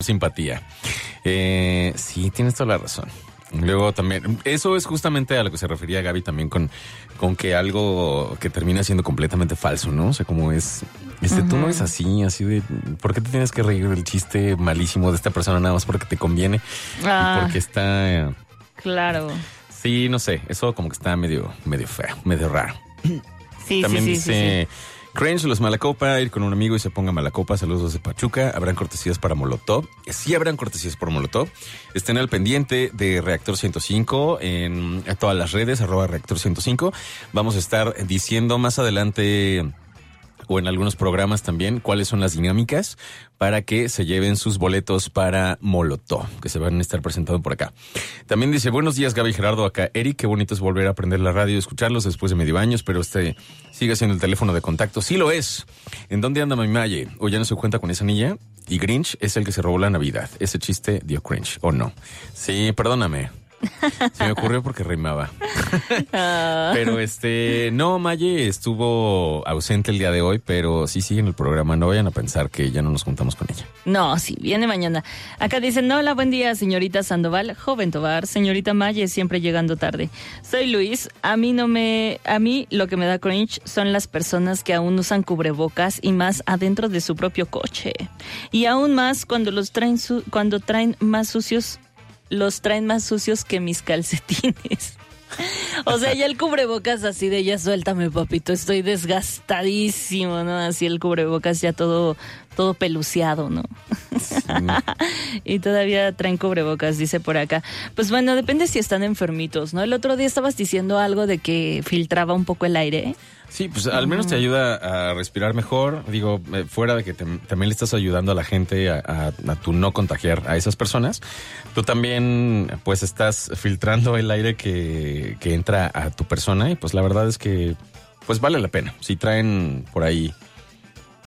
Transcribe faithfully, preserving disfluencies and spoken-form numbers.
simpatía. Eh, sí, tienes toda la razón. Luego también, eso es justamente a lo que se refería Gaby también con, con que algo que termina siendo completamente falso, ¿no? O sea, como es, este, uh-huh. tú no eres así, así de, ¿por qué te tienes que reír del chiste malísimo de esta persona nada más porque te conviene? Ah, y porque está... Eh, claro. Sí, no sé, eso como que está medio, medio feo, medio raro. Sí, también sí, dice... sí, sí. Cringe, los Malacopa, ir con un amigo y se ponga Malacopa, saludos de Pachuca, habrán cortesías para Molotov, sí habrán cortesías por Molotov, estén al pendiente de Reactor ciento cinco en todas las redes, arroba Reactor ciento cinco, vamos a estar diciendo más adelante o en algunos programas también cuáles son las dinámicas para que se lleven sus boletos para Molotov, que se van a estar presentando por acá. También dice, buenos días Gaby y Gerardo, acá Eric, qué bonito es volver a aprender la radio y escucharlos después de medio año, pero este sigue siendo el teléfono de contacto. Sí lo es. ¿En dónde anda mi Maye? ¿O ya no se cuenta con esa niña? Y Grinch es el que se robó la Navidad. Ese chiste dio cringe, ¿o no? Sí, perdóname. Se me ocurrió porque rimaba. Pero este, no, Maye estuvo ausente el día de hoy, pero sí sigue en el programa. No vayan a pensar que ya no nos juntamos con ella. No, sí, viene mañana. Acá dicen, hola, buen día, señorita Sandoval, joven Tobar, señorita Maye, siempre llegando tarde. Soy Luis, a mí no me, a mí lo que me da cringe son las personas que aún usan cubrebocas y más adentro de su propio coche. Y aún más cuando los traen, su, cuando traen más sucios los traen más sucios que mis calcetines. O sea, ya el cubrebocas así de ya suéltame, papito, estoy desgastadísimo, ¿no? Así el cubrebocas ya todo, todo peluciado, ¿no? Sí. Y todavía traen cubrebocas, dice por acá. Pues bueno, depende si están enfermitos, ¿no? El otro día estabas diciendo algo de que filtraba un poco el aire. Sí, pues al menos te ayuda a respirar mejor. Digo, eh, fuera de que te, también le estás ayudando a la gente a, a, a tu no contagiar a esas personas, tú también pues estás filtrando el aire que, que entra a tu persona y pues la verdad es que pues vale la pena. Si traen por ahí